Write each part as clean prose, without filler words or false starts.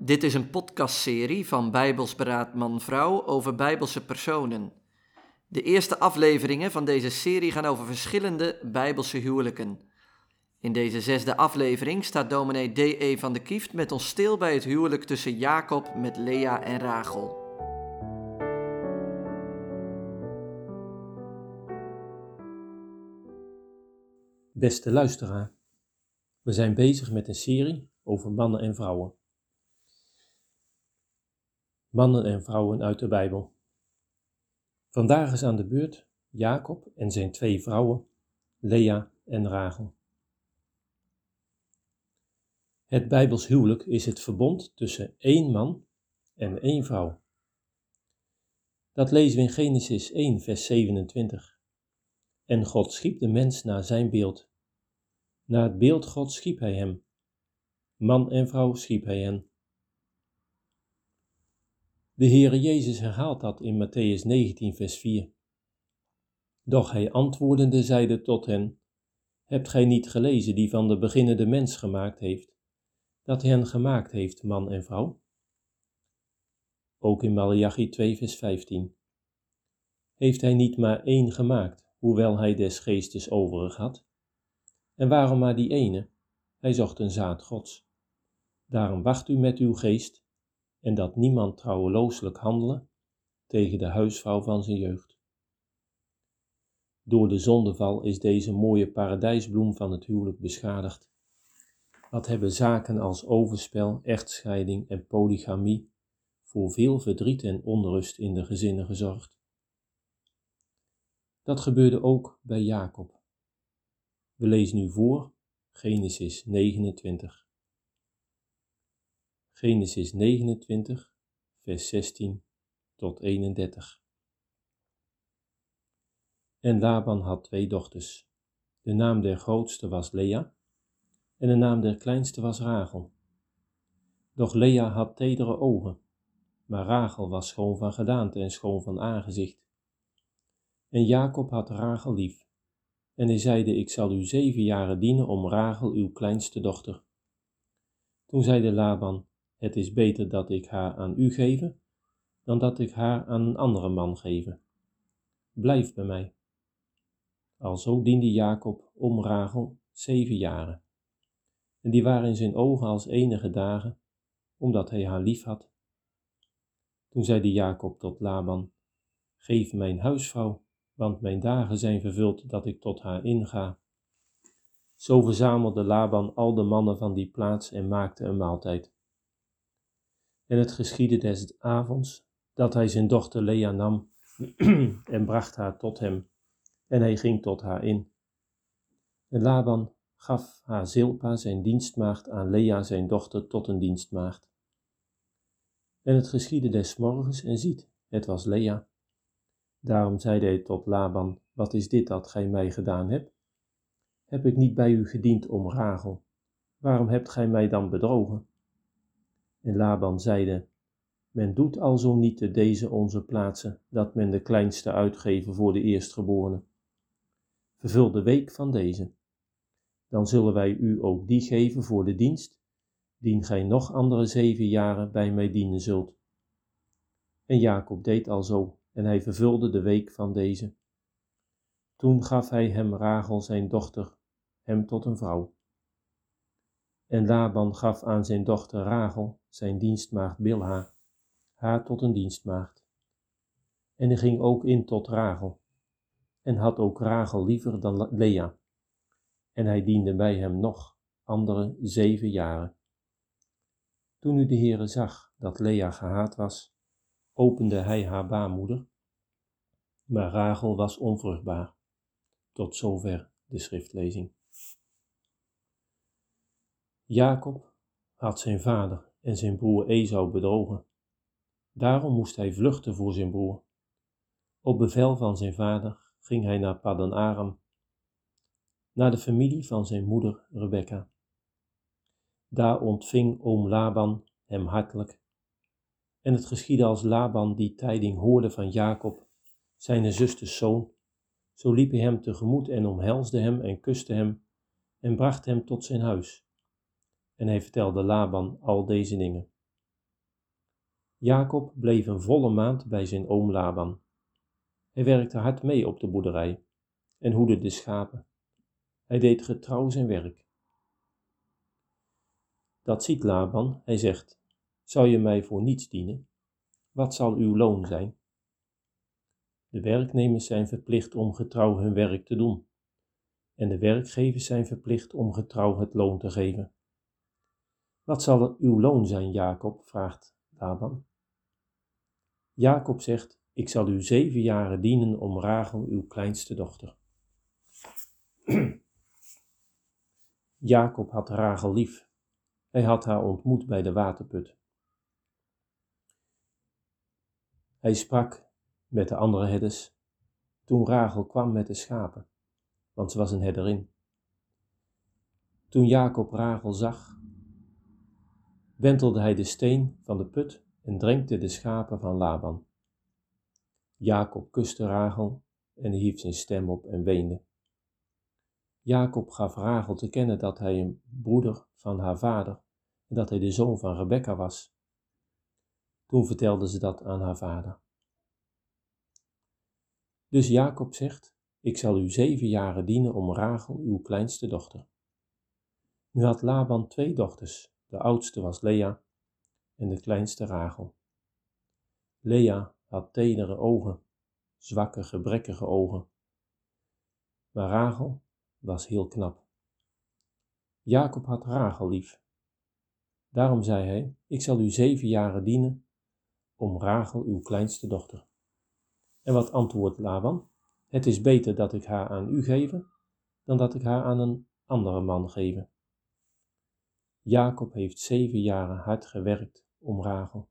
Dit is een podcastserie van Bijbels Beraad Man-Vrouw over Bijbelse personen. De eerste afleveringen van deze serie gaan over verschillende Bijbelse huwelijken. In deze 6e aflevering staat dominee D.E. van de Kieft met ons stil bij het huwelijk tussen Jacob met Lea en Rachel. Beste luisteraar, we zijn bezig met een serie over mannen en vrouwen. Mannen en vrouwen uit de Bijbel. Vandaag is aan de beurt Jacob en zijn 2 vrouwen, Lea en Rachel. Het Bijbels huwelijk is het verbond tussen 1 man en 1 vrouw. Dat lezen we in Genesis 1 vers 27. En God schiep de mens naar zijn beeld. Naar het beeld God schiep hij hem. Man en vrouw schiep hij hen. De Heere Jezus herhaalt dat in Mattheüs 19 vers 4. Doch hij antwoordende zeide tot hen, hebt gij niet gelezen die van de beginnende mens gemaakt heeft, dat hij hen gemaakt heeft, man en vrouw? Ook in Maleachi 2 vers 15. Heeft hij niet maar 1 gemaakt, hoewel hij des geestes overig had? En waarom maar die ene? Hij zocht een zaad Gods. Daarom wacht u met uw geest, en dat niemand trouwelooselijk handele tegen de huisvrouw van zijn jeugd. Door de zondeval is deze mooie paradijsbloem van het huwelijk beschadigd. Wat hebben zaken als overspel, echtscheiding en polygamie voor veel verdriet en onrust in de gezinnen gezorgd. Dat gebeurde ook bij Jacob. We lezen nu voor Genesis 29. Genesis 29, vers 16 tot 31. En Laban had 2 dochters. De naam der grootste was Lea, en de naam der kleinste was Rachel. Doch Lea had tedere ogen, maar Rachel was schoon van gedaante en schoon van aangezicht. En Jacob had Rachel lief, en hij zeide, ik zal u 7 jaren dienen om Rachel uw kleinste dochter. Toen zeide Laban, het is beter dat ik haar aan u geef, dan dat ik haar aan een andere man geef. Blijf bij mij. Alzo diende Jacob om Rachel 7 jaren. En die waren in zijn ogen als enige dagen, omdat hij haar lief had. Toen zeide Jacob tot Laban, geef mijn huisvrouw, want mijn dagen zijn vervuld dat ik tot haar inga. Zo verzamelde Laban al de mannen van die plaats en maakte een maaltijd. En het geschiedde des avonds, dat hij zijn dochter Lea nam en bracht haar tot hem, en hij ging tot haar in. En Laban gaf haar Zilpa zijn dienstmaagd aan Lea zijn dochter tot een dienstmaagd. En het geschiedde des morgens, en ziet, het was Lea. Daarom zeide hij tot Laban, wat is dit dat gij mij gedaan hebt? Heb ik niet bij u gediend om Rachel? Waarom hebt gij mij dan bedrogen? En Laban zeide, men doet alzo niet te deze onze plaatsen, dat men de kleinste uitgeven voor de eerstgeborene. Vervul de week van deze. Dan zullen wij u ook die geven voor de dienst, dien gij nog andere 7 jaren bij mij dienen zult. En Jacob deed alzo, en hij vervulde de week van deze. Toen gaf hij hem Rachel zijn dochter, hem tot een vrouw. En Laban gaf aan zijn dochter Rachel zijn dienstmaagd Bilha, haar tot een dienstmaagd. En hij ging ook in tot Rachel, en had ook Rachel liever dan Lea. En hij diende bij hem nog andere 7 jaren. Toen nu de Heere zag dat Lea gehaat was, opende hij haar baarmoeder, maar Rachel was onvruchtbaar. Tot zover de schriftlezing. Jacob had zijn vader en zijn broer Esau bedrogen. Daarom moest hij vluchten voor zijn broer. Op bevel van zijn vader ging hij naar Paddan Aram, naar de familie van zijn moeder Rebekka. Daar ontving oom Laban hem hartelijk. En het geschiedde als Laban die tijding hoorde van Jacob, zijn zusters zoon, zo liep hij hem tegemoet en omhelsde hem en kuste hem en bracht hem tot zijn huis. En hij vertelde Laban al deze dingen. Jacob bleef een volle maand bij zijn oom Laban. Hij werkte hard mee op de boerderij en hoedde de schapen. Hij deed getrouw zijn werk. Dat ziet Laban, hij zegt, zou je mij voor niets dienen? Wat zal uw loon zijn? De werknemers zijn verplicht om getrouw hun werk te doen. En de werkgevers zijn verplicht om getrouw het loon te geven. Wat zal uw loon zijn, Jacob? Vraagt Laban. Jacob zegt, ik zal u 7 jaren dienen om Rachel, uw kleinste dochter. Jacob had Rachel lief. Hij had haar ontmoet bij de waterput. Hij sprak met de andere herders toen Rachel kwam met de schapen, want ze was een herderin. Toen Jacob Rachel zag, wentelde hij de steen van de put en drenkte de schapen van Laban. Jacob kuste Rachel en hief zijn stem op en weende. Jacob gaf Rachel te kennen dat hij een broeder van haar vader en dat hij de zoon van Rebekka was. Toen vertelde ze dat aan haar vader. Dus Jacob zegt, ik zal u 7 jaren dienen om Rachel, uw kleinste dochter. Nu had Laban 2 dochters, de oudste was Lea en de kleinste Rachel. Lea had tedere ogen, zwakke, gebrekkige ogen, maar Rachel was heel knap. Jacob had Rachel lief. Daarom zei hij, ik zal u 7 jaren dienen om Rachel, uw kleinste dochter. En wat antwoordt Laban? Het is beter dat ik haar aan u geef, dan dat ik haar aan een andere man geef. Jacob heeft 7 jaren hard gewerkt om Rachel.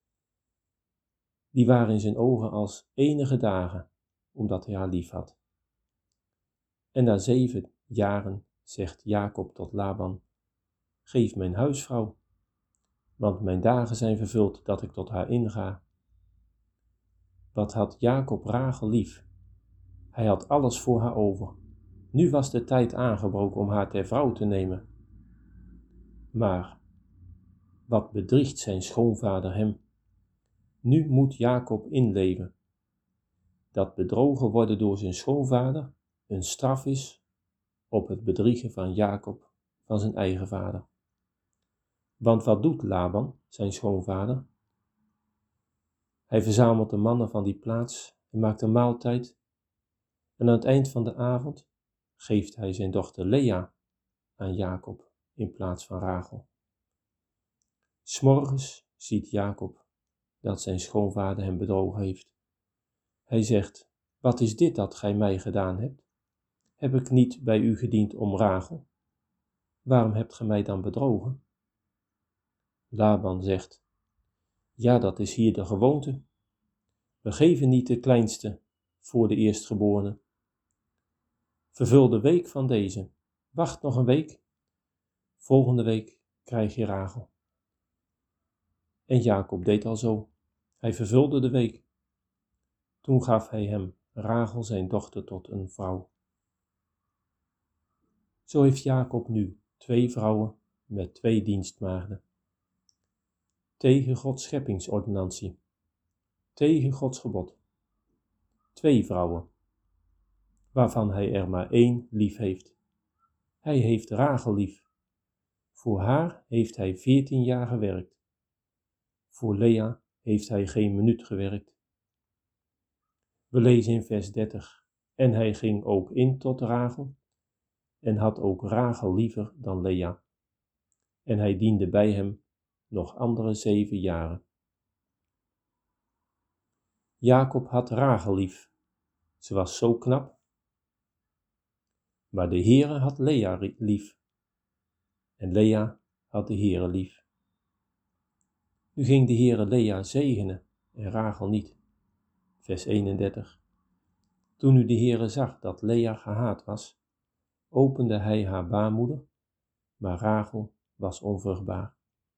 Die waren in zijn ogen als enige dagen, omdat hij haar lief had. En na 7 jaren zegt Jacob tot Laban, geef mijn huisvrouw, want mijn dagen zijn vervuld dat ik tot haar inga. Wat had Jacob Rachel lief? Hij had alles voor haar over. Nu was de tijd aangebroken om haar ter vrouw te nemen. Maar wat bedriegt zijn schoonvader hem? Nu moet Jacob inleven. Dat bedrogen worden door zijn schoonvader een straf is op het bedriegen van Jacob, van zijn eigen vader. Want wat doet Laban, zijn schoonvader? Hij verzamelt de mannen van die plaats en maakt een maaltijd. En aan het eind van de avond geeft hij zijn dochter Lea aan Jacob in plaats van Rachel. 'S Morgens ziet Jacob dat zijn schoonvader hem bedrogen heeft. Hij zegt, wat is dit dat gij mij gedaan hebt? Heb ik niet bij u gediend om Rachel? Waarom hebt gij mij dan bedrogen? Laban zegt, ja, dat is hier de gewoonte. We geven niet de kleinste voor de eerstgeborene. Vervul de week van deze. Wacht nog een week. Volgende week krijg je Rachel. En Jacob deed al zo. Hij vervulde de week. Toen gaf hij hem Rachel zijn dochter tot een vrouw. Zo heeft Jacob nu 2 vrouwen met 2 dienstmaagden. Tegen Gods scheppingsordonnantie. Tegen Gods gebod. 2 vrouwen, waarvan hij er maar 1 lief heeft. Hij heeft Rachel lief. Voor haar heeft hij 14 jaar gewerkt. Voor Lea heeft hij geen minuut gewerkt. We lezen in vers 30. En hij ging ook in tot Rachel en had ook Rachel liever dan Lea. En hij diende bij hem nog andere 7 jaren. Jacob had Rachel lief. Ze was zo knap. Maar de Heere had Lea lief. En Lea had de Heere lief. Nu ging de Heere Lea zegenen en Rachel niet. Vers 31. Toen nu de Heere zag dat Lea gehaat was, opende hij haar baarmoeder, maar Rachel was onvruchtbaar.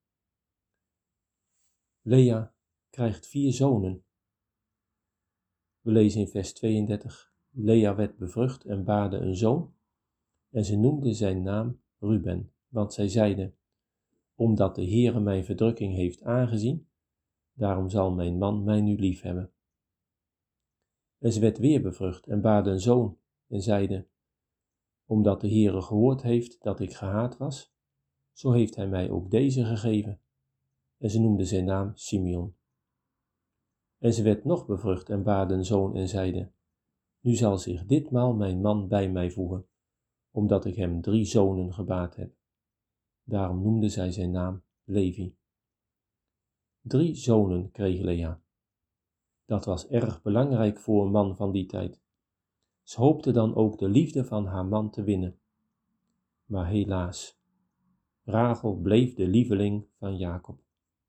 Lea krijgt 4 zonen. We lezen in vers 32. Lea werd bevrucht en baarde een zoon, en ze noemde zijn naam Ruben, want zij zeide, omdat de Heere mijn verdrukking heeft aangezien, daarom zal mijn man mij nu lief hebben. En ze werd weer bevrucht en baarde een zoon en zeide, omdat de Heere gehoord heeft dat ik gehaat was, zo heeft hij mij ook deze gegeven. En ze noemde zijn naam Simeon. En ze werd nog bevrucht en baarde een zoon en zeide, nu zal zich ditmaal mijn man bij mij voegen, omdat ik hem 3 zonen gebaard heb. Daarom noemde zij zijn naam Levi. 3 zonen kreeg Lea. Dat was erg belangrijk voor een man van die tijd. Ze hoopte dan ook de liefde van haar man te winnen. Maar helaas, Rachel bleef de lieveling van Jacob.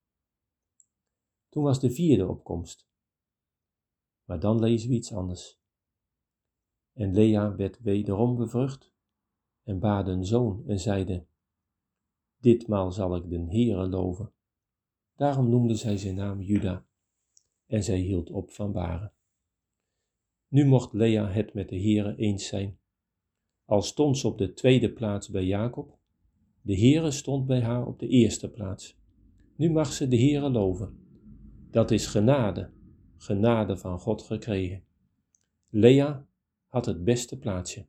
Toen was de 4e opkomst. Maar dan lezen we iets anders. En Lea werd wederom bevrucht en baarde een zoon en zeide, ditmaal zal ik den Heere loven. Daarom noemde zij zijn naam Juda en zij hield op van baren. Nu mocht Lea het met de Heere eens zijn. Al stond ze op de 2e plaats bij Jacob, de Heere stond bij haar op de 1e plaats. Nu mag ze de Heere loven. Dat is genade, genade van God gekregen. Lea had het beste plaatsje.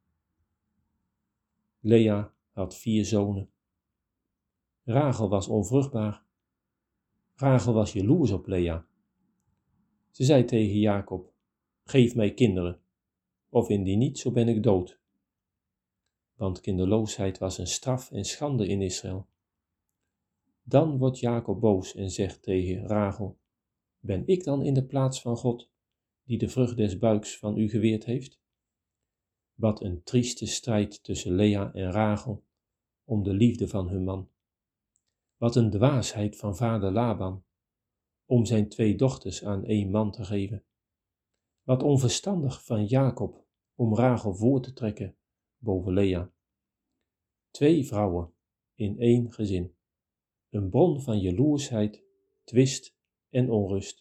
Lea had 4 zonen. Rachel was onvruchtbaar. Rachel was jaloers op Lea. Ze zei tegen Jacob, geef mij kinderen, of indien niet, zo ben ik dood. Want kinderloosheid was een straf en schande in Israël. Dan wordt Jacob boos en zegt tegen Rachel, ben ik dan in de plaats van God, die de vrucht des buiks van u geweerd heeft? Wat een trieste strijd tussen Lea en Rachel om de liefde van hun man. Wat een dwaasheid van vader Laban om zijn 2 dochters aan 1 man te geven. Wat onverstandig van Jacob om Rachel voor te trekken boven Lea. 2 vrouwen in 1 gezin. Een bron van jaloersheid, twist en onrust.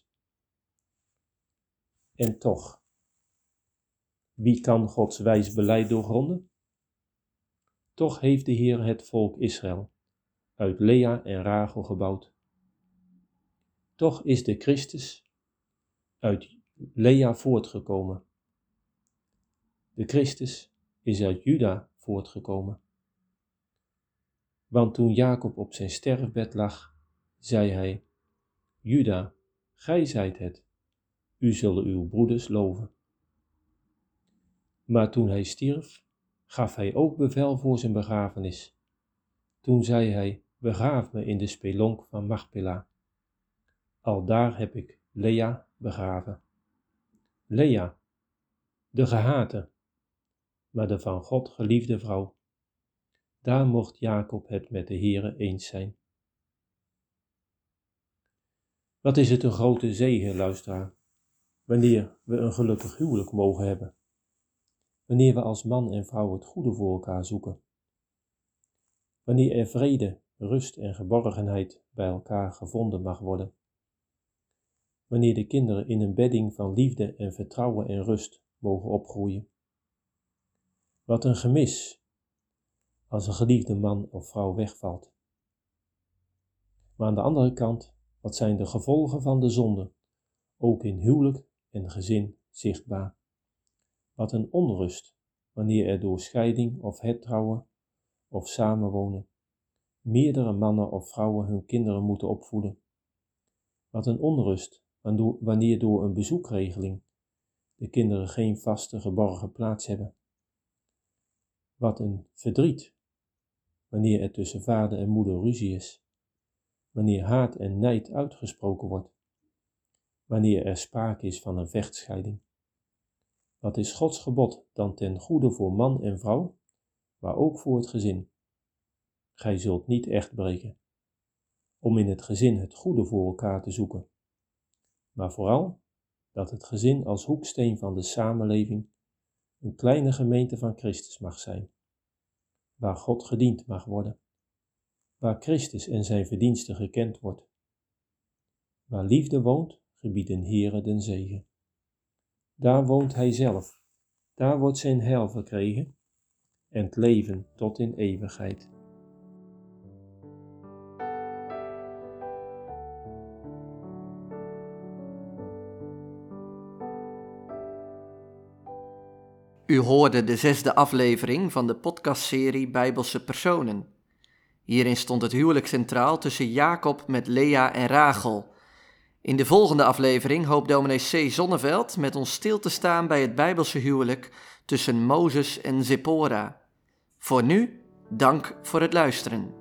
En toch, wie kan Gods wijs beleid doorgronden? Toch heeft de Heer het volk Israël uit Lea en Rachel gebouwd. Toch is de Christus uit Lea voortgekomen. De Christus is uit Juda voortgekomen. Want toen Jacob op zijn sterfbed lag, zei hij, Juda, gij zijt het, u zullen uw broeders loven. Maar toen hij stierf, gaf hij ook bevel voor zijn begrafenis. Toen zei hij, begraaf me in de spelonk van Machpela. Aldaar heb ik Lea begraven. Lea, de gehate, maar de van God geliefde vrouw. Daar mocht Jacob het met de Heere eens zijn. Wat is het een grote zegen, luisteraar, wanneer we een gelukkig huwelijk mogen hebben. Wanneer we als man en vrouw het goede voor elkaar zoeken. Wanneer er vrede, rust en geborgenheid bij elkaar gevonden mag worden. Wanneer de kinderen in een bedding van liefde en vertrouwen en rust mogen opgroeien. Wat een gemis als een geliefde man of vrouw wegvalt. Maar aan de andere kant, wat zijn de gevolgen van de zonde, ook in huwelijk en gezin zichtbaar. Wat een onrust, wanneer er door scheiding of hertrouwen of samenwonen meerdere mannen of vrouwen hun kinderen moeten opvoeden. Wat een onrust, wanneer door een bezoekregeling de kinderen geen vaste geborgen plaats hebben. Wat een verdriet, wanneer er tussen vader en moeder ruzie is. Wanneer haat en nijd uitgesproken wordt. Wanneer er sprake is van een vechtscheiding. Wat is Gods gebod dan ten goede voor man en vrouw, maar ook voor het gezin? Gij zult niet echt breken, om in het gezin het goede voor elkaar te zoeken. Maar vooral dat het gezin als hoeksteen van de samenleving een kleine gemeente van Christus mag zijn, waar God gediend mag worden, waar Christus en zijn verdiensten gekend wordt. Waar liefde woont, gebiedt een Heere den zegen. Daar woont hij zelf, daar wordt zijn heil verkregen en het leven tot in eeuwigheid. U hoorde de 6e aflevering van de podcastserie Bijbelse Personen. Hierin stond het huwelijk centraal tussen Jacob met Lea en Rachel. In de volgende aflevering hoopt dominee C. Zonneveld met ons stil te staan bij het Bijbelse huwelijk tussen Mozes en Zippora. Voor nu, dank voor het luisteren.